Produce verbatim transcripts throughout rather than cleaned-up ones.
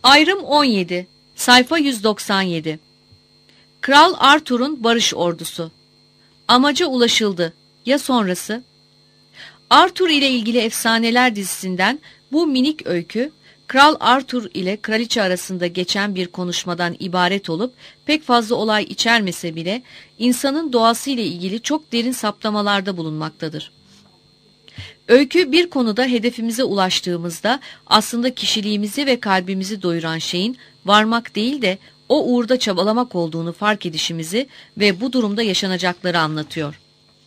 Ayrım on yedi. Sayfa yüz doksan yedi. Kral Arthur'un barış ordusu. Amaca ulaşıldı. Ya sonrası? Arthur ile ilgili efsaneler dizisinden bu minik öykü, Kral Arthur ile kraliçe arasında geçen bir konuşmadan ibaret olup pek fazla olay içermese bile insanın doğası ile ilgili çok derin saptamalarda bulunmaktadır. Öykü bir konuda hedefimize ulaştığımızda aslında kişiliğimizi ve kalbimizi doyuran şeyin varmak değil de o uğurda çabalamak olduğunu fark edişimizi ve bu durumda yaşanacakları anlatıyor.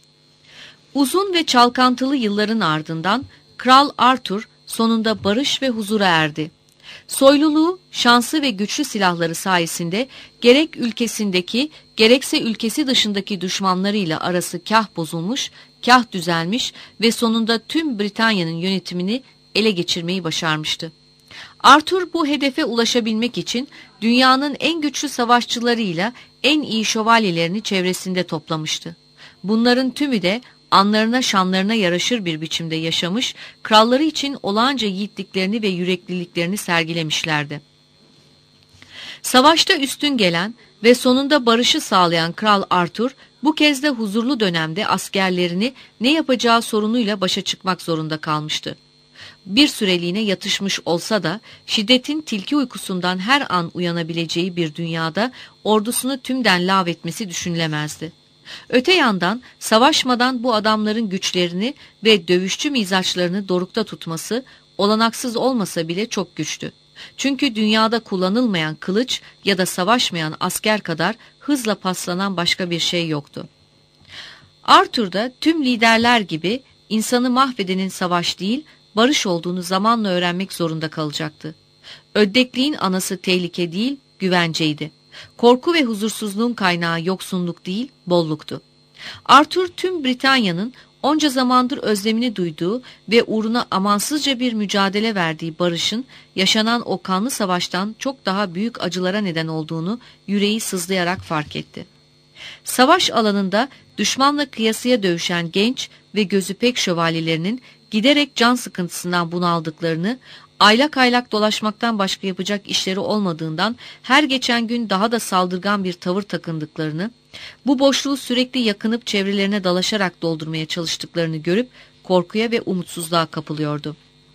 Uzun ve çalkantılı yılların ardından Kral Arthur sonunda barış ve huzura erdi. Soyluluğu, şansı ve güçlü silahları sayesinde gerek ülkesindeki gerekse ülkesi dışındaki düşmanlarıyla arası kah bozulmuş, kah düzelmiş ve sonunda tüm Britanya'nın yönetimini ele geçirmeyi başarmıştı. Arthur bu hedefe ulaşabilmek için dünyanın en güçlü savaşçılarıyla en iyi şövalyelerini çevresinde toplamıştı. Bunların tümü de anlarına şanlarına yaraşır bir biçimde yaşamış, kralları için olağanca yiğitliklerini ve yürekliliklerini sergilemişlerdi. Savaşta üstün gelen ve sonunda barışı sağlayan Kral Arthur, bu kez de huzurlu dönemde askerlerini ne yapacağı sorunuyla başa çıkmak zorunda kalmıştı. Bir süreliğine yatışmış olsa da şiddetin tilki uykusundan her an uyanabileceği bir dünyada ordusunu tümden lağvetmesi düşünülemezdi. Öte yandan savaşmadan bu adamların güçlerini ve dövüşçü mizaçlarını dorukta tutması olanaksız olmasa bile çok güçtü. Çünkü dünyada kullanılmayan kılıç ya da savaşmayan asker kadar hızla paslanan başka bir şey yoktu. Arthur da tüm liderler gibi insanı mahvedenin savaş değil, barış olduğunu zamanla öğrenmek zorunda kalacaktı. Öddekliğin anası tehlike değil, güvenceydi. Korku ve huzursuzluğun kaynağı yoksunluk değil, bolluktu. Arthur tüm Britanya'nın onca zamandır özlemini duyduğu ve uğruna amansızca bir mücadele verdiği barışın yaşanan o kanlı savaştan çok daha büyük acılara neden olduğunu yüreği sızlayarak fark etti. Savaş alanında düşmanla kıyasıya dövüşen genç ve gözü pek şövalyelerinin giderek can sıkıntısından bunaldıklarını, aylak aylak dolaşmaktan başka yapacak işleri olmadığından her geçen gün daha da saldırgan bir tavır takındıklarını, bu boşluğu sürekli yakınıp çevrelerine dalaşarak doldurmaya çalıştıklarını görüp korkuya ve umutsuzluğa kapılıyordu.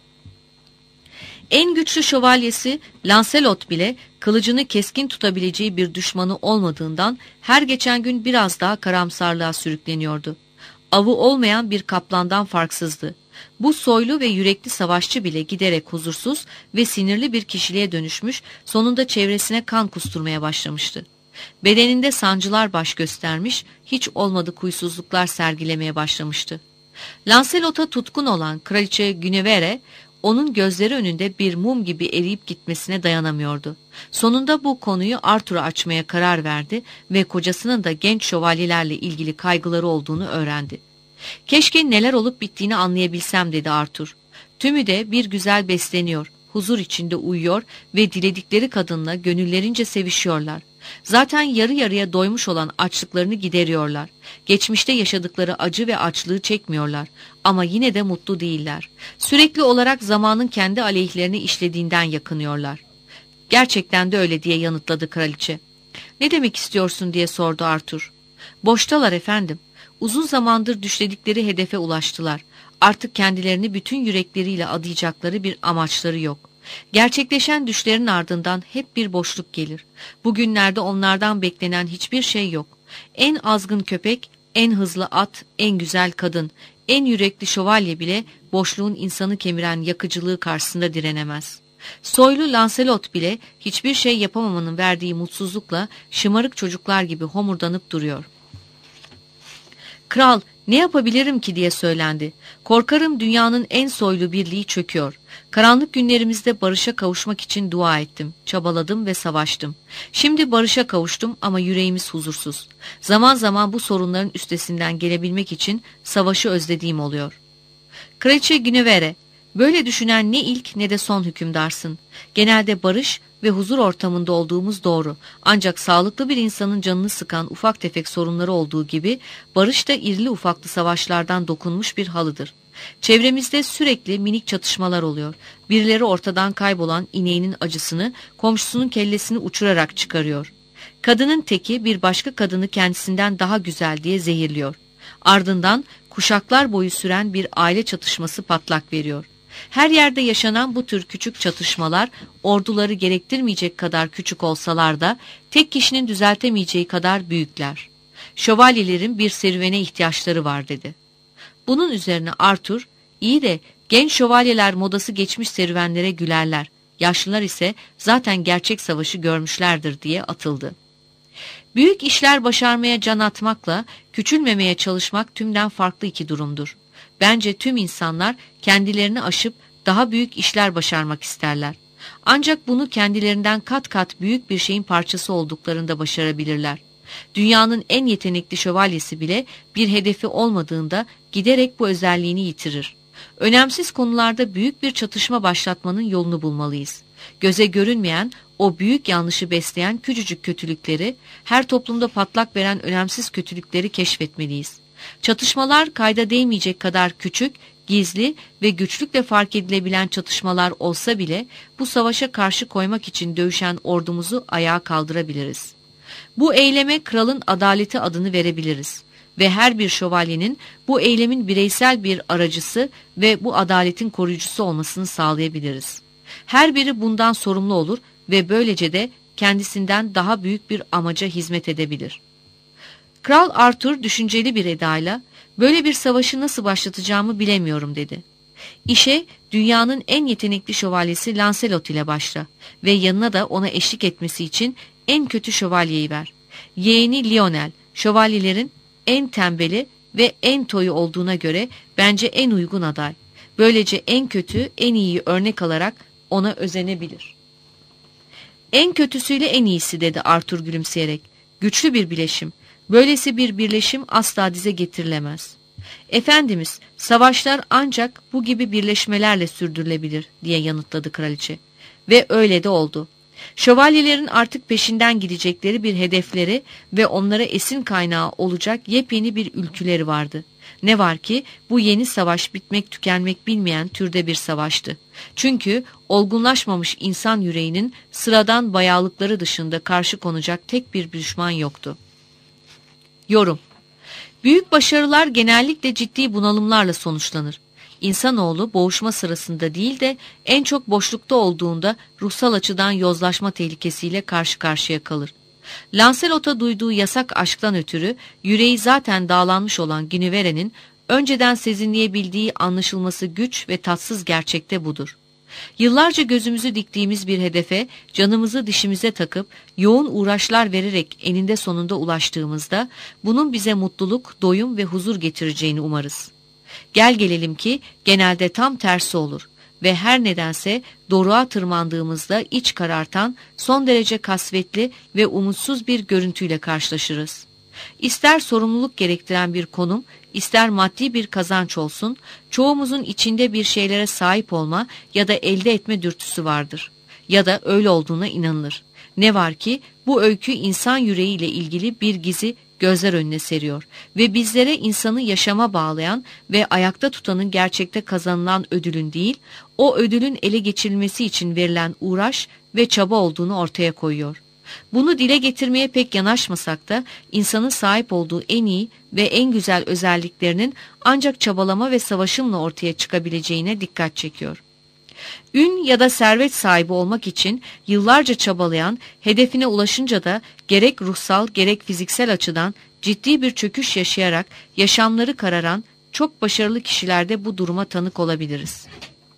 En güçlü şövalyesi Lancelot bile kılıcını keskin tutabileceği bir düşmanı olmadığından her geçen gün biraz daha karamsarlığa sürükleniyordu. Avı olmayan bir kaplandan farksızdı. Bu soylu ve yürekli savaşçı bile giderek huzursuz ve sinirli bir kişiliğe dönüşmüş, sonunda çevresine kan kusturmaya başlamıştı. Bedeninde sancılar baş göstermiş, hiç olmadık huysuzluklar sergilemeye başlamıştı. Lancelot'a tutkun olan Kraliçe Guinevere, onun gözleri önünde bir mum gibi eriyip gitmesine dayanamıyordu. Sonunda bu konuyu Arthur'a açmaya karar verdi ve kocasının da genç şövalyelerle ilgili kaygıları olduğunu öğrendi. "Keşke neler olup bittiğini anlayabilsem," dedi Arthur. "Tümü de bir güzel besleniyor, huzur içinde uyuyor ve diledikleri kadınla gönüllerince sevişiyorlar. Zaten yarı yarıya doymuş olan açlıklarını gideriyorlar. Geçmişte yaşadıkları acı ve açlığı çekmiyorlar ama yine de mutlu değiller. Sürekli olarak zamanın kendi aleyhlerine işlediğinden yakınıyorlar." "Gerçekten de öyle," diye yanıtladı kraliçe. "Ne demek istiyorsun?" diye sordu Arthur. "Boştalar efendim. Uzun zamandır düşledikleri hedefe ulaştılar. Artık kendilerini bütün yürekleriyle adayacakları bir amaçları yok. Gerçekleşen düşlerin ardından hep bir boşluk gelir. Bugünlerde onlardan beklenen hiçbir şey yok. En azgın köpek, en hızlı at, en güzel kadın, en yürekli şövalye bile boşluğun insanı kemiren yakıcılığı karşısında direnemez. Soylu Lancelot bile hiçbir şey yapamamanın verdiği mutsuzlukla şımarık çocuklar gibi homurdanıp duruyor." "Kral, ne yapabilirim ki?" diye söylendi. "Korkarım dünyanın en soylu birliği çöküyor. Karanlık günlerimizde barışa kavuşmak için dua ettim, çabaladım ve savaştım. Şimdi barışa kavuştum ama yüreğimiz huzursuz. Zaman zaman bu sorunların üstesinden gelebilmek için savaşı özlediğim oluyor." Kraliçe Guinevere, "Böyle düşünen ne ilk ne de son hükümdarsın. Genelde barış ve huzur ortamında olduğumuz doğru. Ancak sağlıklı bir insanın canını sıkan ufak tefek sorunları olduğu gibi barış da irili ufaklı savaşlardan dokunmuş bir halıdır. Çevremizde sürekli minik çatışmalar oluyor. Birileri ortadan kaybolan ineğinin acısını, komşusunun kellesini uçurarak çıkarıyor. Kadının teki bir başka kadını kendisinden daha güzel diye zehirliyor. Ardından kuşaklar boyu süren bir aile çatışması patlak veriyor. Her yerde yaşanan bu tür küçük çatışmalar orduları gerektirmeyecek kadar küçük olsalar da tek kişinin düzeltemeyeceği kadar büyükler. Şövalyelerin bir serüvene ihtiyaçları var dedi. Bunun üzerine Arthur, iyi de genç şövalyeler modası geçmiş serüvenlere gülerler, yaşlılar ise zaten gerçek savaşı görmüşlerdir diye atıldı. Büyük işler başarmaya can atmakla küçülmemeye çalışmak tümden farklı iki durumdur. Bence tüm insanlar kendilerini aşıp daha büyük işler başarmak isterler. Ancak bunu kendilerinden kat kat büyük bir şeyin parçası olduklarında başarabilirler. Dünyanın en yetenekli şövalyesi bile bir hedefi olmadığında giderek bu özelliğini yitirir. Önemsiz konularda büyük bir çatışma başlatmanın yolunu bulmalıyız. Göze görünmeyen, o büyük yanlışı besleyen küçücük kötülükleri, her toplumda patlak veren önemsiz kötülükleri keşfetmeliyiz. Çatışmalar kayda değmeyecek kadar küçük, gizli ve güçlükle fark edilebilen çatışmalar olsa bile bu savaşa karşı koymak için dövüşen ordumuzu ayağa kaldırabiliriz. Bu eyleme kralın adaleti adını verebiliriz ve her bir şövalyenin bu eylemin bireysel bir aracısı ve bu adaletin koruyucusu olmasını sağlayabiliriz. Her biri bundan sorumlu olur ve böylece de kendisinden daha büyük bir amaca hizmet edebilir. Kral Arthur düşünceli bir edayla, böyle bir savaşı nasıl başlatacağımı bilemiyorum dedi. İşe dünyanın en yetenekli şövalyesi Lancelot ile başla ve yanına da ona eşlik etmesi için en kötü şövalyeyi ver. Yeğeni Lionel, şövalyelerin en tembeli ve en toyu olduğuna göre bence en uygun aday. Böylece en kötü, en iyiyi örnek alarak ona özenebilir. En kötüsüyle en iyisi dedi Arthur gülümseyerek. Güçlü bir bileşim. Böylesi bir birleşim asla dize getirilemez. Efendimiz, savaşlar ancak bu gibi birleşmelerle sürdürülebilir diye yanıtladı kraliçe. Ve öyle de oldu. Şövalyelerin artık peşinden gidecekleri bir hedefleri ve onlara esin kaynağı olacak yepyeni bir ülküleri vardı. Ne var ki bu yeni savaş bitmek tükenmek bilmeyen türde bir savaştı. Çünkü olgunlaşmamış insan yüreğinin sıradan bayağılıkları dışında karşı konacak tek bir düşman yoktu. Yorum: büyük başarılar genellikle ciddi bunalımlarla sonuçlanır. İnsanoğlu boğuşma sırasında değil de en çok boşlukta olduğunda ruhsal açıdan yozlaşma tehlikesiyle karşı karşıya kalır. Lancelot'a duyduğu yasak aşktan ötürü yüreği zaten dağlanmış olan Guinevere'nin önceden sezinleyebildiği anlaşılması güç ve tatsız gerçekte budur. Yıllarca gözümüzü diktiğimiz bir hedefe canımızı dişimize takıp yoğun uğraşlar vererek eninde sonunda ulaştığımızda bunun bize mutluluk, doyum ve huzur getireceğini umarız. Gel gelelim ki genelde tam tersi olur ve her nedense doruğa tırmandığımızda iç karartan, son derece kasvetli ve umutsuz bir görüntüyle karşılaşırız. İster sorumluluk gerektiren bir konum, ister maddi bir kazanç olsun, çoğumuzun içinde bir şeylere sahip olma ya da elde etme dürtüsü vardır. Ya da öyle olduğuna inanılır. Ne var ki bu öykü insan yüreğiyle ilgili bir gizi gözler önüne seriyor ve bizlere insanı yaşama bağlayan ve ayakta tutanın gerçekte kazanılan ödülün değil, o ödülün ele geçirilmesi için verilen uğraş ve çaba olduğunu ortaya koyuyor. Bunu dile getirmeye pek yanaşmasak da insanın sahip olduğu en iyi ve en güzel özelliklerinin ancak çabalama ve savaşımla ortaya çıkabileceğine dikkat çekiyor. Ün ya da servet sahibi olmak için yıllarca çabalayan, hedefine ulaşınca da gerek ruhsal gerek fiziksel açıdan ciddi bir çöküş yaşayarak yaşamları kararan çok başarılı kişilerde bu duruma tanık olabiliriz.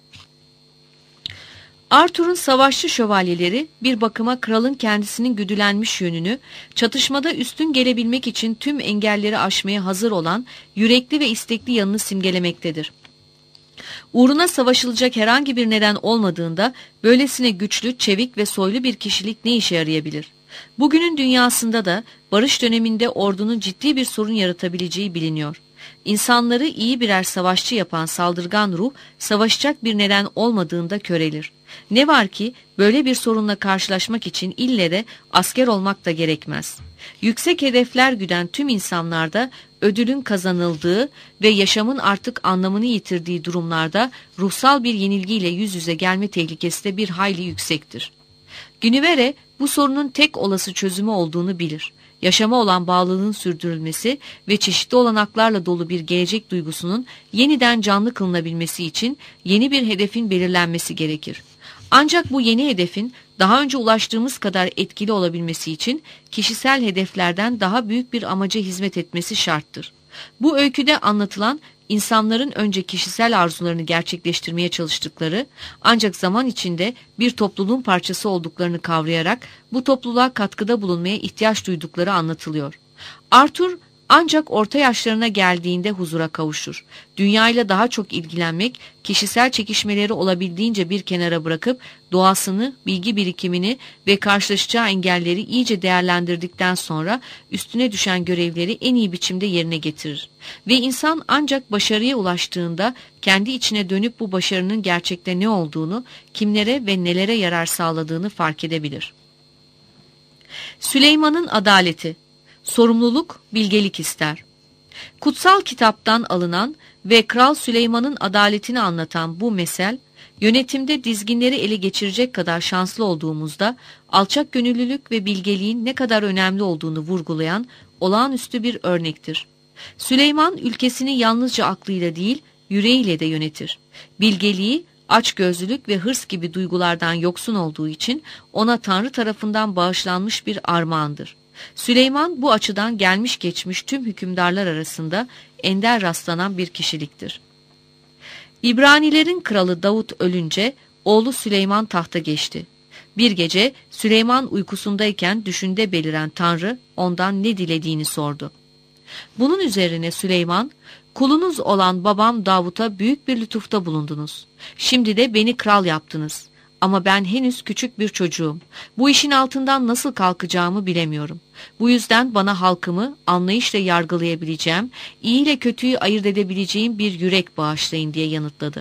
Arthur'un savaşçı şövalyeleri bir bakıma kralın kendisinin güdülenmiş yönünü, çatışmada üstün gelebilmek için tüm engelleri aşmaya hazır olan yürekli ve istekli yanını simgelemektedir. Uğruna savaşılacak herhangi bir neden olmadığında böylesine güçlü, çevik ve soylu bir kişilik ne işe yarayabilir? Bugünün dünyasında da barış döneminde ordunun ciddi bir sorun yaratabileceği biliniyor. İnsanları iyi birer savaşçı yapan saldırgan ruh, savaşacak bir neden olmadığında körelir. Ne var ki böyle bir sorunla karşılaşmak için ille de asker olmak da gerekmez. Yüksek hedefler güden tüm insanlarda ödülün kazanıldığı ve yaşamın artık anlamını yitirdiği durumlarda ruhsal bir yenilgiyle yüz yüze gelme tehlikesi de bir hayli yüksektir. Günivere bu sorunun tek olası çözümü olduğunu bilir. Yaşama olan bağlılığın sürdürülmesi ve çeşitli olanaklarla dolu bir gelecek duygusunun yeniden canlı kılınabilmesi için yeni bir hedefin belirlenmesi gerekir. Ancak bu yeni hedefin daha önce ulaştığımız kadar etkili olabilmesi için kişisel hedeflerden daha büyük bir amaca hizmet etmesi şarttır. Bu öyküde anlatılan insanların önce kişisel arzularını gerçekleştirmeye çalıştıkları ancak zaman içinde bir topluluğun parçası olduklarını kavrayarak bu topluluğa katkıda bulunmaya ihtiyaç duydukları anlatılıyor. Arthur ancak orta yaşlarına geldiğinde huzura kavuşur. Dünyayla daha çok ilgilenmek, kişisel çekişmeleri olabildiğince bir kenara bırakıp doğasını, bilgi birikimini ve karşılaşacağı engelleri iyice değerlendirdikten sonra üstüne düşen görevleri en iyi biçimde yerine getirir. Ve insan ancak başarıya ulaştığında kendi içine dönüp bu başarının gerçekte ne olduğunu, kimlere ve nelere yarar sağladığını fark edebilir. Süleyman'ın adaleti. Sorumluluk, bilgelik ister. Kutsal kitaptan alınan ve Kral Süleyman'ın adaletini anlatan bu mesel, yönetimde dizginleri ele geçirecek kadar şanslı olduğumuzda alçak gönüllülük ve bilgeliğin ne kadar önemli olduğunu vurgulayan olağanüstü bir örnektir. Süleyman ülkesini yalnızca aklıyla değil, yüreğiyle de yönetir. Bilgeliği, açgözlülük ve hırs gibi duygulardan yoksun olduğu için ona Tanrı tarafından bağışlanmış bir armağandır. Süleyman bu açıdan gelmiş geçmiş tüm hükümdarlar arasında ender rastlanan bir kişiliktir. İbranilerin kralı Davut ölünce oğlu Süleyman tahta geçti. Bir gece Süleyman uykusundayken düşünde beliren Tanrı ondan ne dilediğini sordu. Bunun üzerine Süleyman, "Kulunuz olan babam Davut'a büyük bir lütufta bulundunuz. Şimdi de beni kral yaptınız. Ama ben henüz küçük bir çocuğum. Bu işin altından nasıl kalkacağımı bilemiyorum. Bu yüzden bana halkımı anlayışla yargılayabileceğim, iyi ile kötüyü ayırt edebileceğim bir yürek bağışlayın" diye yanıtladı.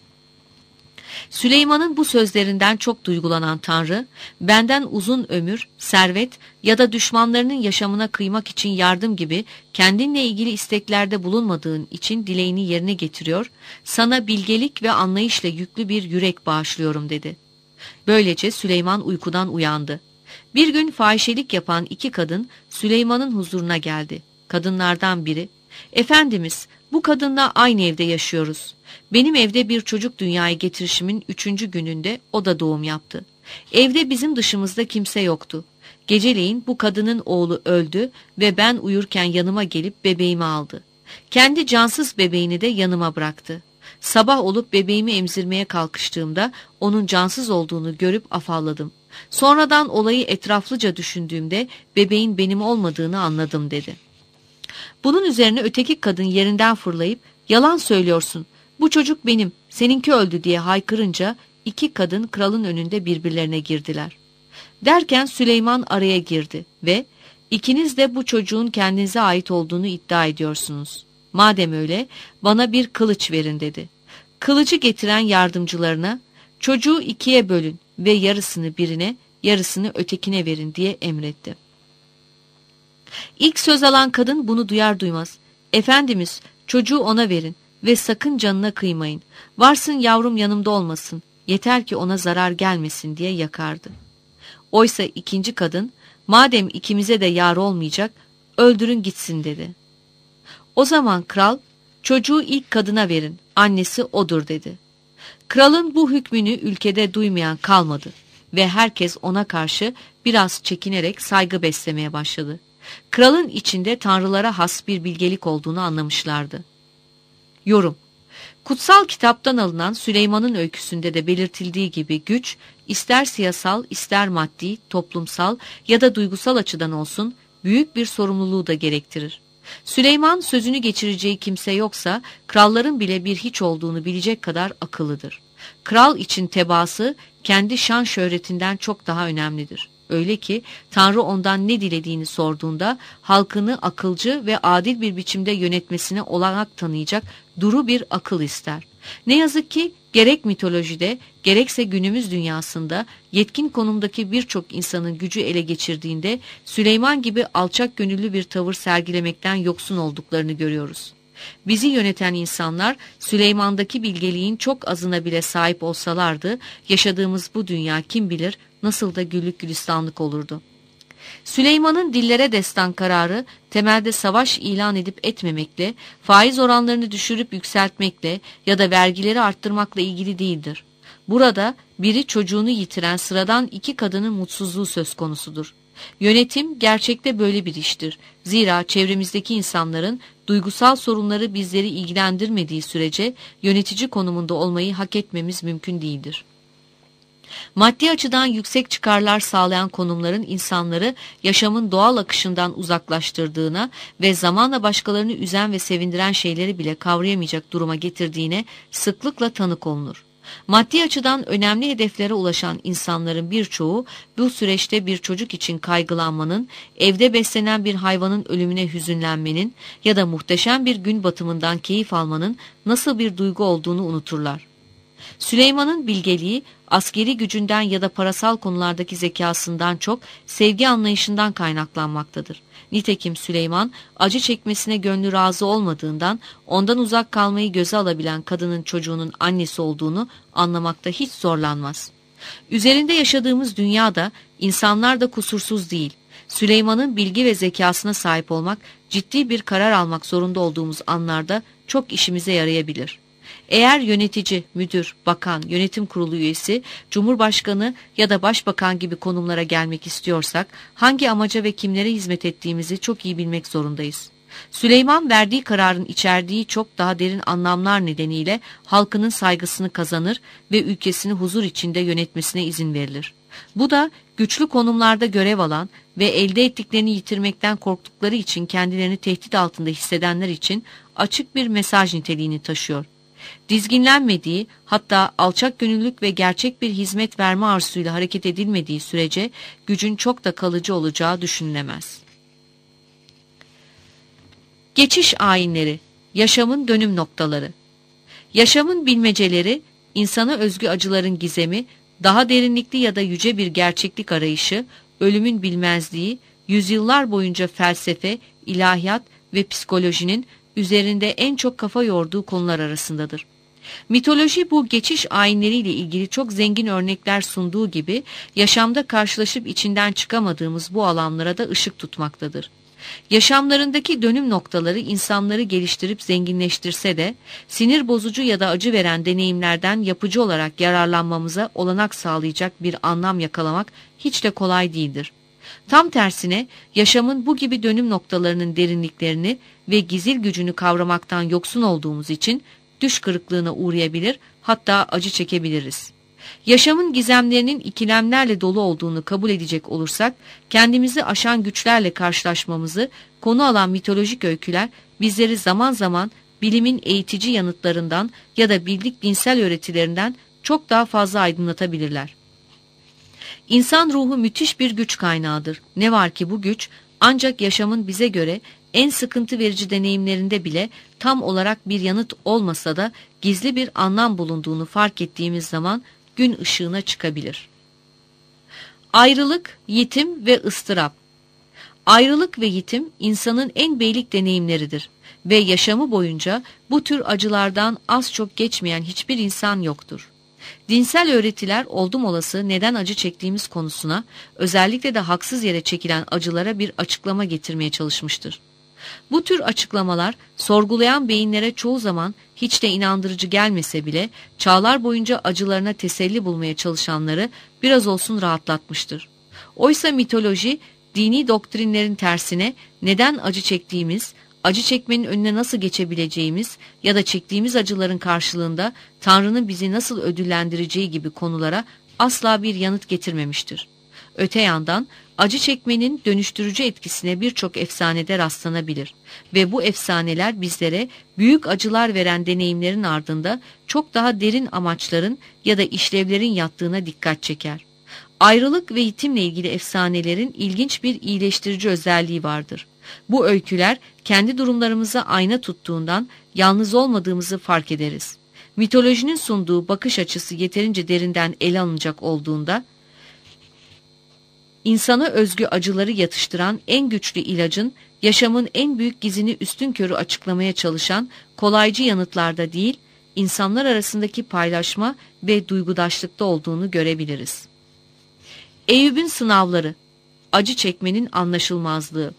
Süleyman'ın bu sözlerinden çok duygulanan Tanrı, benden uzun ömür, servet ya da düşmanlarının yaşamına kıymak için yardım gibi kendinle ilgili isteklerde bulunmadığın için dileğini yerine getiriyor, sana bilgelik ve anlayışla yüklü bir yürek bağışlıyorum dedi. Böylece Süleyman uykudan uyandı. Bir gün fahişelik yapan iki kadın Süleyman'ın huzuruna geldi. Kadınlardan biri, "Efendimiz, bu kadınla aynı evde yaşıyoruz. Benim evde bir çocuk dünyaya getirişimin üçüncü gününde o da doğum yaptı. Evde bizim dışımızda kimse yoktu. Geceleyin bu kadının oğlu öldü ve ben uyurken yanıma gelip bebeğimi aldı. Kendi cansız bebeğini de yanıma bıraktı. Sabah olup bebeğimi emzirmeye kalkıştığımda onun cansız olduğunu görüp afalladım. Sonradan olayı etraflıca düşündüğümde bebeğin benim olmadığını anladım" dedi. Bunun üzerine öteki kadın yerinden fırlayıp "Yalan söylüyorsun, bu çocuk benim, seninki öldü" diye haykırınca iki kadın kralın önünde birbirlerine girdiler. Derken Süleyman araya girdi ve "İkiniz de bu çocuğun kendinize ait olduğunu iddia ediyorsunuz. Madem öyle bana bir kılıç verin" dedi. Kılıcı getiren yardımcılarına "Çocuğu ikiye bölün ve yarısını birine, yarısını ötekine verin" diye emretti. İlk söz alan kadın bunu duyar duymaz, "Efendimiz, çocuğu ona verin ve sakın canına kıymayın. Varsın yavrum yanımda olmasın, yeter ki ona zarar gelmesin" diye yakardı. Oysa ikinci kadın, "Madem ikimize de yar olmayacak, öldürün gitsin" dedi. O zaman kral, "Çocuğu ilk kadına verin, annesi odur" dedi. Kralın bu hükmünü ülkede duymayan kalmadı ve herkes ona karşı biraz çekinerek saygı beslemeye başladı. Kralın içinde tanrılara has bir bilgelik olduğunu anlamışlardı. Yorum: Kutsal kitaptan alınan Süleyman'ın öyküsünde de belirtildiği gibi güç, ister siyasal, ister maddi, toplumsal ya da duygusal açıdan olsun, büyük bir sorumluluğu da gerektirir. Süleyman sözünü geçireceği kimse yoksa, kralların bile bir hiç olduğunu bilecek kadar akıllıdır. Kral için tebaası, kendi şan şöhretinden çok daha önemlidir. Öyle ki Tanrı ondan ne dilediğini sorduğunda halkını akılcı ve adil bir biçimde yönetmesine olanak tanıyacak duru bir akıl ister. Ne yazık ki gerek mitolojide gerekse günümüz dünyasında yetkin konumdaki birçok insanın gücü ele geçirdiğinde Süleyman gibi alçak gönüllü bir tavır sergilemekten yoksun olduklarını görüyoruz. Bizi yöneten insanlar Süleyman'daki bilgeliğin çok azına bile sahip olsalardı, yaşadığımız bu dünya kim bilir nasıl da güllük gülistanlık olurdu. Süleyman'ın dillere destan kararı temelde savaş ilan edip etmemekle, faiz oranlarını düşürüp yükseltmekle ya da vergileri arttırmakla ilgili değildir. Burada biri çocuğunu yitiren sıradan iki kadının mutsuzluğu söz konusudur. Yönetim gerçekte böyle bir iştir. Zira çevremizdeki insanların duygusal sorunları bizleri ilgilendirmediği sürece yönetici konumunda olmayı hak etmemiz mümkün değildir. Maddi açıdan yüksek çıkarlar sağlayan konumların insanları yaşamın doğal akışından uzaklaştırdığına ve zamanla başkalarını üzen ve sevindiren şeyleri bile kavrayamayacak duruma getirdiğine sıklıkla tanık olunur. Maddi açıdan önemli hedeflere ulaşan insanların birçoğu bu süreçte bir çocuk için kaygılanmanın, evde beslenen bir hayvanın ölümüne hüzünlenmenin ya da muhteşem bir gün batımından keyif almanın nasıl bir duygu olduğunu unuturlar. Süleyman'ın bilgeliği, askeri gücünden ya da parasal konulardaki zekasından çok sevgi anlayışından kaynaklanmaktadır. Nitekim Süleyman, acı çekmesine gönlü razı olmadığından ondan uzak kalmayı göze alabilen kadının çocuğunun annesi olduğunu anlamakta hiç zorlanmaz. Üzerinde yaşadığımız dünyada insanlar da kusursuz değil. Süleyman'ın bilgi ve zekasına sahip olmak, ciddi bir karar almak zorunda olduğumuz anlarda çok işimize yarayabilir. Eğer yönetici, müdür, bakan, yönetim kurulu üyesi, cumhurbaşkanı ya da başbakan gibi konumlara gelmek istiyorsak, hangi amaca ve kimlere hizmet ettiğimizi çok iyi bilmek zorundayız. Süleyman verdiği kararın içerdiği çok daha derin anlamlar nedeniyle halkının saygısını kazanır ve ülkesini huzur içinde yönetmesine izin verilir. Bu da güçlü konumlarda görev alan ve elde ettiklerini yitirmekten korktukları için kendilerini tehdit altında hissedenler için açık bir mesaj niteliğini taşıyor. Dizginlenmediği, hatta alçak gönüllülük ve gerçek bir hizmet verme arzusuyla hareket edilmediği sürece gücün çok da kalıcı olacağı düşünülemez. Geçiş ayinleri, yaşamın dönüm noktaları. Yaşamın bilmeceleri, insana özgü acıların gizemi, daha derinlikli ya da yüce bir gerçeklik arayışı, ölümün bilmezliği, yüzyıllar boyunca felsefe, ilahiyat ve psikolojinin üzerinde en çok kafa yorduğu konular arasındadır. Mitoloji bu geçiş ayinleriyle ilgili çok zengin örnekler sunduğu gibi yaşamda karşılaşıp içinden çıkamadığımız bu alanlara da ışık tutmaktadır. Yaşamlarındaki dönüm noktaları insanları geliştirip zenginleştirse de sinir bozucu ya da acı veren deneyimlerden yapıcı olarak yararlanmamıza olanak sağlayacak bir anlam yakalamak hiç de kolay değildir. Tam tersine yaşamın bu gibi dönüm noktalarının derinliklerini ve gizil gücünü kavramaktan yoksun olduğumuz için düş kırıklığına uğrayabilir, hatta acı çekebiliriz. Yaşamın gizemlerinin ikilemlerle dolu olduğunu kabul edecek olursak, kendimizi aşan güçlerle karşılaşmamızı konu alan mitolojik öyküler bizleri zaman zaman bilimin eğitici yanıtlarından ya da bildik dinsel öğretilerinden çok daha fazla aydınlatabilirler. İnsan ruhu müthiş bir güç kaynağıdır. Ne var ki bu güç ancak yaşamın bize göre en sıkıntı verici deneyimlerinde bile tam olarak bir yanıt olmasa da gizli bir anlam bulunduğunu fark ettiğimiz zaman gün ışığına çıkabilir. Ayrılık, yitim ve ıstırap. Ayrılık ve yitim insanın en beylik deneyimleridir ve yaşamı boyunca bu tür acılardan az çok geçmeyen hiçbir insan yoktur. Dinsel öğretiler oldum olası neden acı çektiğimiz konusuna, özellikle de haksız yere çekilen acılara bir açıklama getirmeye çalışmıştır. Bu tür açıklamalar sorgulayan beyinlere çoğu zaman hiç de inandırıcı gelmese bile çağlar boyunca acılarına teselli bulmaya çalışanları biraz olsun rahatlatmıştır. Oysa mitoloji dini doktrinlerin tersine neden acı çektiğimiz, acı çekmenin önüne nasıl geçebileceğimiz ya da çektiğimiz acıların karşılığında Tanrı'nın bizi nasıl ödüllendireceği gibi konulara asla bir yanıt getirmemiştir. Öte yandan acı çekmenin dönüştürücü etkisine birçok efsanede rastlanabilir ve bu efsaneler bizlere büyük acılar veren deneyimlerin ardında çok daha derin amaçların ya da işlevlerin yattığına dikkat çeker. Ayrılık ve yitimle ilgili efsanelerin ilginç bir iyileştirici özelliği vardır. Bu öyküler kendi durumlarımıza ayna tuttuğundan yalnız olmadığımızı fark ederiz. Mitolojinin sunduğu bakış açısı yeterince derinden ele alınacak olduğunda, insana özgü acıları yatıştıran en güçlü ilacın, yaşamın en büyük gizini üstünkörü açıklamaya çalışan kolaycı yanıtlarda değil, insanlar arasındaki paylaşma ve duygudaşlıkta olduğunu görebiliriz. Eyüp'ün sınavları, acı çekmenin anlaşılmazlığı.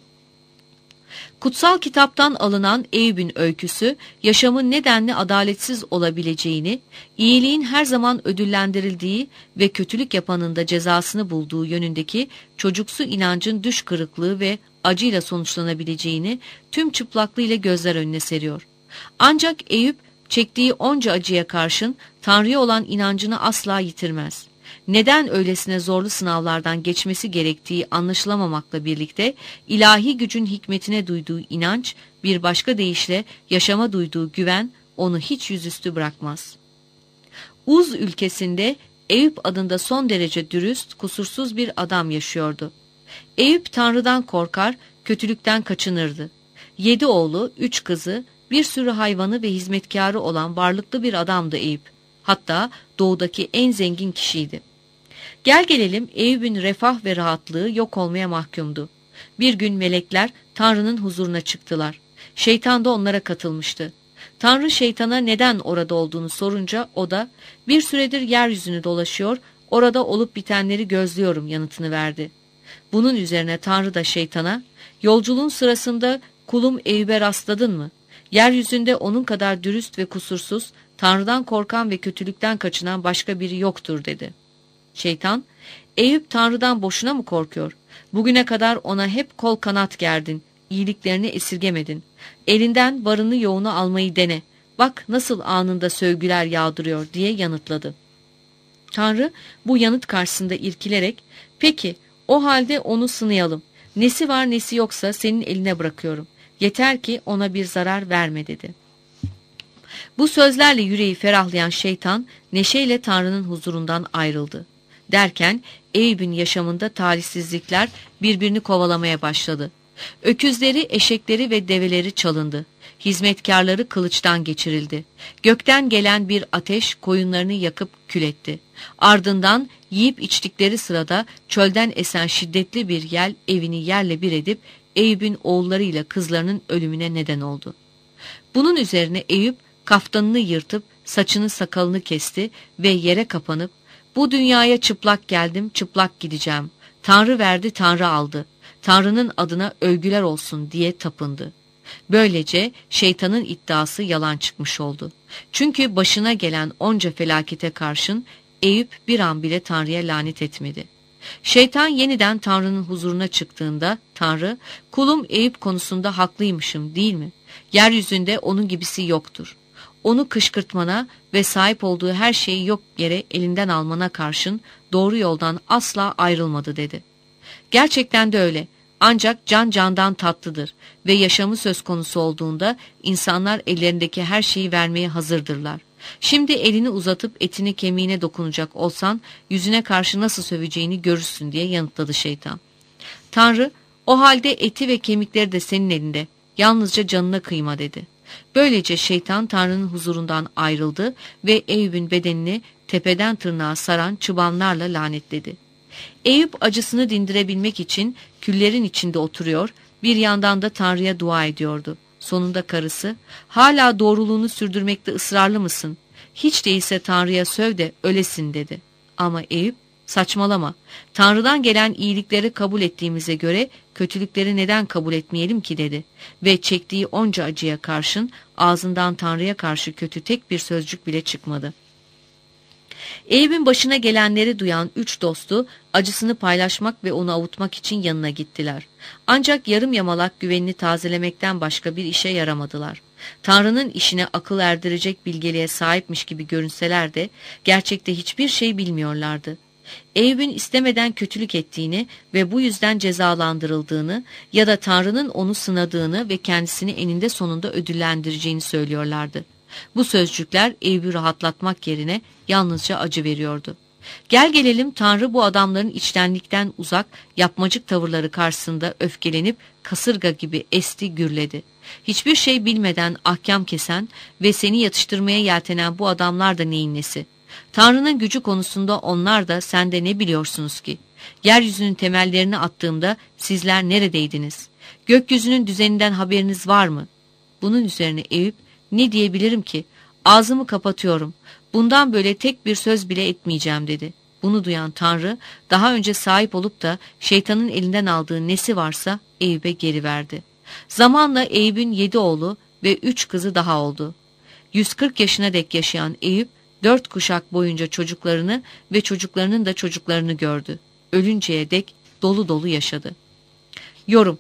Kutsal kitaptan alınan Eyüp'ün öyküsü, yaşamın nedenli adaletsiz olabileceğini, iyiliğin her zaman ödüllendirildiği ve kötülük yapanın da cezasını bulduğu yönündeki çocuksu inancın düş kırıklığı ve acıyla sonuçlanabileceğini tüm çıplaklığıyla gözler önüne seriyor. Ancak Eyüp, çektiği onca acıya karşın Tanrı'ya olan inancını asla yitirmez. Neden öylesine zorlu sınavlardan geçmesi gerektiği anlaşılamamakla birlikte ilahi gücün hikmetine duyduğu inanç, bir başka deyişle yaşama duyduğu güven onu hiç yüzüstü bırakmaz. Uz ülkesinde Eyüp adında son derece dürüst, kusursuz bir adam yaşıyordu. Eyüp Tanrı'dan korkar, kötülükten kaçınırdı. Yedi oğlu, üç kızı, bir sürü hayvanı ve hizmetkarı olan varlıklı bir adamdı Eyüp. Hatta doğudaki en zengin kişiydi. Gel gelelim Eyüp'ün refah ve rahatlığı yok olmaya mahkumdu. Bir gün melekler Tanrı'nın huzuruna çıktılar. Şeytan da onlara katılmıştı. Tanrı şeytana neden orada olduğunu sorunca o da bir süredir yeryüzünü dolaşıyor, orada olup bitenleri gözlüyorum yanıtını verdi. Bunun üzerine Tanrı da şeytana, yolculuğun sırasında kulum Eyüp'e rastladın mı? Yeryüzünde onun kadar dürüst ve kusursuz, Tanrı'dan korkan ve kötülükten kaçınan başka biri yoktur dedi. Şeytan, Eyüp Tanrı'dan boşuna mı korkuyor? Bugüne kadar ona hep kol kanat gerdin, iyiliklerini esirgemedin. Elinden varını yoğunu almayı dene. Bak nasıl anında sövgüler yağdırıyor diye yanıtladı. Tanrı bu yanıt karşısında irkilerek, peki o halde onu sınayalım. Nesi var nesi yoksa senin eline bırakıyorum. Yeter ki ona bir zarar verme dedi. Bu sözlerle yüreği ferahlayan şeytan neşeyle Tanrı'nın huzurundan ayrıldı. Derken Eyüp'ün yaşamında talihsizlikler birbirini kovalamaya başladı. Öküzleri, eşekleri ve develeri çalındı. Hizmetkarları kılıçtan geçirildi. Gökten gelen bir ateş koyunlarını yakıp kül etti. Ardından yiyip içtikleri sırada çölden esen şiddetli bir yel evini yerle bir edip Eyüp'ün oğullarıyla kızlarının ölümüne neden oldu. Bunun üzerine Eyüp kaftanını yırtıp saçını sakalını kesti ve yere kapanıp bu dünyaya çıplak geldim, çıplak gideceğim. Tanrı verdi, Tanrı aldı. Tanrı'nın adına övgüler olsun diye tapındı. Böylece şeytanın iddiası yalan çıkmış oldu. Çünkü başına gelen onca felakete karşın Eyüp bir an bile Tanrı'ya lanet etmedi. Şeytan yeniden Tanrı'nın huzuruna çıktığında Tanrı, kulum Eyüp konusunda haklıymışım değil mi? Yeryüzünde onun gibisi yoktur. Onu kışkırtmana ve sahip olduğu her şeyi yok yere elinden almana karşın doğru yoldan asla ayrılmadı dedi. Gerçekten de öyle. Ancak can candan tatlıdır ve yaşamı söz konusu olduğunda insanlar ellerindeki her şeyi vermeye hazırdırlar. Şimdi elini uzatıp etini kemiğine dokunacak olsan yüzüne karşı nasıl söveceğini görürsün diye yanıtladı şeytan. Tanrı, o halde eti ve kemikleri de senin elinde, yalnızca canına kıyma dedi. Böylece şeytan Tanrı'nın huzurundan ayrıldı ve Eyüp'ün bedenini tepeden tırnağa saran çıbanlarla lanetledi. Eyüp acısını dindirebilmek için küllerin içinde oturuyor, bir yandan da Tanrı'ya dua ediyordu. Sonunda karısı, ''Hala doğruluğunu sürdürmekte ısrarlı mısın? Hiç değilse Tanrı'ya söv de ölesin.'' dedi. Ama Eyüp, ''Saçmalama. Tanrı'dan gelen iyilikleri kabul ettiğimize göre kötülükleri neden kabul etmeyelim ki?'' dedi. Ve çektiği onca acıya karşın ağzından Tanrı'ya karşı kötü tek bir sözcük bile çıkmadı. Eyüp'ün başına gelenleri duyan üç dostu acısını paylaşmak ve onu avutmak için yanına gittiler. Ancak yarım yamalak güvenini tazelemekten başka bir işe yaramadılar. Tanrı'nın işine akıl erdirecek bilgeliğe sahipmiş gibi görünseler de gerçekte hiçbir şey bilmiyorlardı. Eyüp'ün istemeden kötülük ettiğini ve bu yüzden cezalandırıldığını ya da Tanrı'nın onu sınadığını ve kendisini eninde sonunda ödüllendireceğini söylüyorlardı. Bu sözcükler Eyüp'ü rahatlatmak yerine yalnızca acı veriyordu. Gel gelelim Tanrı bu adamların içtenlikten uzak yapmacık tavırları karşısında öfkelenip kasırga gibi esti gürledi. Hiçbir şey bilmeden ahkam kesen ve seni yatıştırmaya yeltenen bu adamlar da neyin nesi? Tanrı'nın gücü konusunda onlar da sen de ne biliyorsunuz ki? Yeryüzünün temellerini attığımda sizler neredeydiniz? Gökyüzünün düzeninden haberiniz var mı? Bunun üzerine Eyüp, ne diyebilirim ki? Ağzımı kapatıyorum. Bundan böyle tek bir söz bile etmeyeceğim dedi. Bunu duyan Tanrı daha önce sahip olup da şeytanın elinden aldığı nesi varsa Eyüp'e geri verdi. Zamanla Eyüp'ün yedi oğlu ve üç kızı daha oldu. yüz kırk yaşına dek yaşayan Eyüp dört kuşak boyunca çocuklarını ve çocuklarının da çocuklarını gördü. Ölünceye dek dolu dolu yaşadı. Yorum: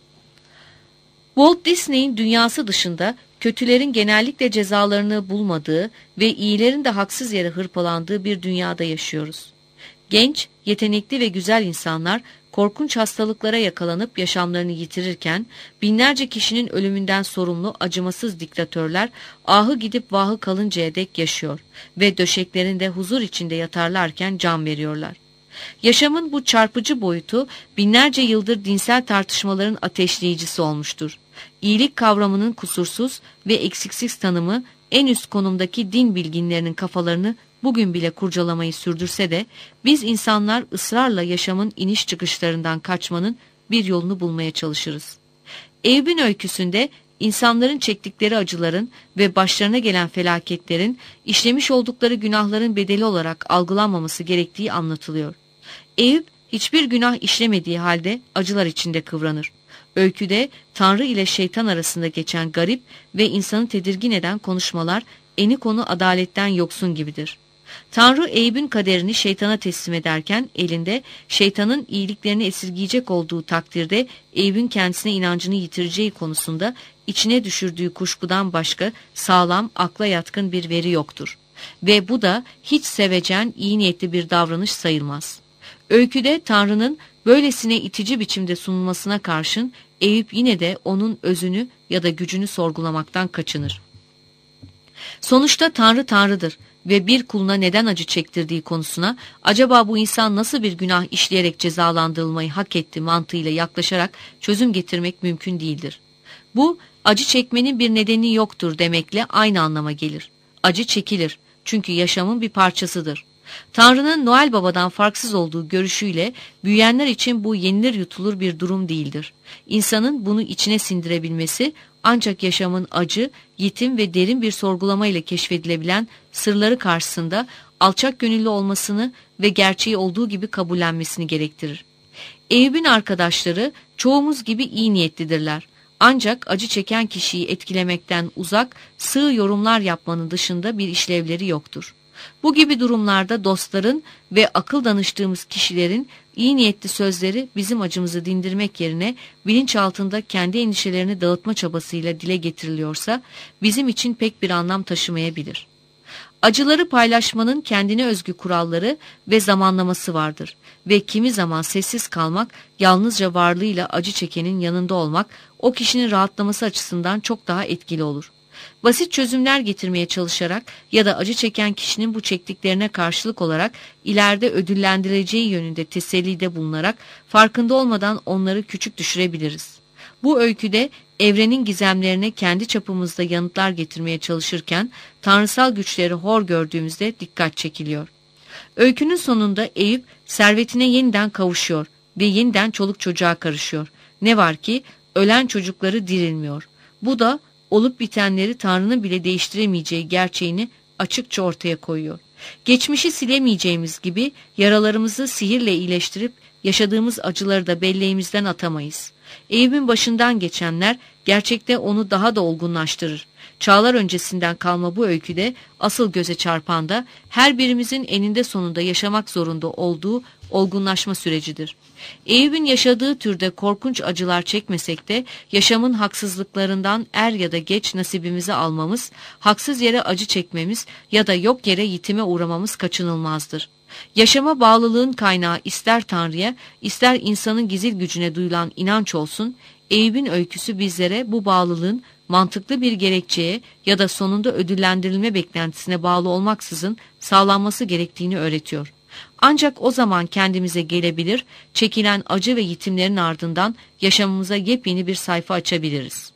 Walt Disney'in dünyası dışında kötülerin genellikle cezalarını bulmadığı ve iyilerin de haksız yere hırpalandığı bir dünyada yaşıyoruz. Genç, yetenekli ve güzel insanlar korkunç hastalıklara yakalanıp yaşamlarını yitirirken, binlerce kişinin ölümünden sorumlu acımasız diktatörler ahı gidip vahı kalıncaya dek yaşıyor ve döşeklerinde huzur içinde yatarlarken can veriyorlar. Yaşamın bu çarpıcı boyutu binlerce yıldır dinsel tartışmaların ateşleyicisi olmuştur. İyilik kavramının kusursuz ve eksiksiz tanımı en üst konumdaki din bilginlerinin kafalarını bugün bile kurcalamayı sürdürse de biz insanlar ısrarla yaşamın iniş çıkışlarından kaçmanın bir yolunu bulmaya çalışırız. Eyüp'ün öyküsünde insanların çektikleri acıların ve başlarına gelen felaketlerin işlemiş oldukları günahların bedeli olarak algılanmaması gerektiği anlatılıyor. Eyüp hiçbir günah işlemediği halde acılar içinde kıvranır. Öyküde Tanrı ile şeytan arasında geçen garip ve insanı tedirgin eden konuşmalar eni konu adaletten yoksun gibidir. Tanrı Eyüp'ün kaderini şeytana teslim ederken elinde şeytanın iyiliklerini esirgeyecek olduğu takdirde Eyüp'ün kendisine inancını yitireceği konusunda içine düşürdüğü kuşkudan başka sağlam, akla yatkın bir veri yoktur. Ve bu da hiç sevecen, iyi niyetli bir davranış sayılmaz. Öyküde Tanrı'nın böylesine itici biçimde sunulmasına karşın Eyüp yine de onun özünü ya da gücünü sorgulamaktan kaçınır. Sonuçta Tanrı Tanrı'dır ve bir kuluna neden acı çektirdiği konusuna acaba bu insan nasıl bir günah işleyerek cezalandırılmayı hak etti mantığıyla yaklaşarak çözüm getirmek mümkün değildir. Bu acı çekmenin bir nedeni yoktur demekle aynı anlama gelir. Acı çekilir çünkü yaşamın bir parçasıdır. Tanrı'nın Noel Baba'dan farksız olduğu görüşüyle büyüyenler için bu yenilir yutulur bir durum değildir. İnsanın bunu içine sindirebilmesi ancak yaşamın acı, yetim ve derin bir sorgulamayla keşfedilebilen sırları karşısında alçak gönüllü olmasını ve gerçeği olduğu gibi kabullenmesini gerektirir. Eyüp'ün arkadaşları çoğumuz gibi iyi niyetlidirler. Ancak acı çeken kişiyi etkilemekten uzak, sığ yorumlar yapmanın dışında bir işlevleri yoktur. Bu gibi durumlarda dostların ve akıl danıştığımız kişilerin iyi niyetli sözleri bizim acımızı dindirmek yerine bilinçaltında kendi endişelerini dağıtma çabasıyla dile getiriliyorsa bizim için pek bir anlam taşımayabilir. Acıları paylaşmanın kendine özgü kuralları ve zamanlaması vardır ve kimi zaman sessiz kalmak, yalnızca varlığıyla acı çekenin yanında olmak o kişinin rahatlaması açısından çok daha etkili olur. Basit çözümler getirmeye çalışarak ya da acı çeken kişinin bu çektiklerine karşılık olarak ileride ödüllendirileceği yönünde tesellide bulunarak farkında olmadan onları küçük düşürebiliriz. Bu öyküde evrenin gizemlerine kendi çapımızda yanıtlar getirmeye çalışırken tanrısal güçleri hor gördüğümüzde dikkat çekiliyor. Öykünün sonunda Eyüp servetine yeniden kavuşuyor ve yeniden çoluk çocuğa karışıyor. Ne var ki ölen çocukları dirilmiyor. Bu da olup bitenleri Tanrı'nın bile değiştiremeyeceği gerçeğini açıkça ortaya koyuyor. Geçmişi silemeyeceğimiz gibi yaralarımızı sihirle iyileştirip yaşadığımız acıları da belleğimizden atamayız. Eyüp'ün başından geçenler gerçekte onu daha da olgunlaştırır. Çağlar öncesinden kalma bu öyküde asıl göze çarpan da her birimizin eninde sonunda yaşamak zorunda olduğu olgunlaşma sürecidir. Eyüp'ün yaşadığı türde korkunç acılar çekmesek de yaşamın haksızlıklarından er ya da geç nasibimizi almamız, haksız yere acı çekmemiz ya da yok yere yitime uğramamız kaçınılmazdır. Yaşama bağlılığın kaynağı ister Tanrı'ya, ister insanın gizil gücüne duyulan inanç olsun, Eyüp'ün öyküsü bizlere bu bağlılığın mantıklı bir gerekçeye ya da sonunda ödüllendirilme beklentisine bağlı olmaksızın sağlanması gerektiğini öğretiyor. Ancak o zaman kendimize gelebilir, çekilen acı ve yitimlerin ardından yaşamımıza yepyeni bir sayfa açabiliriz.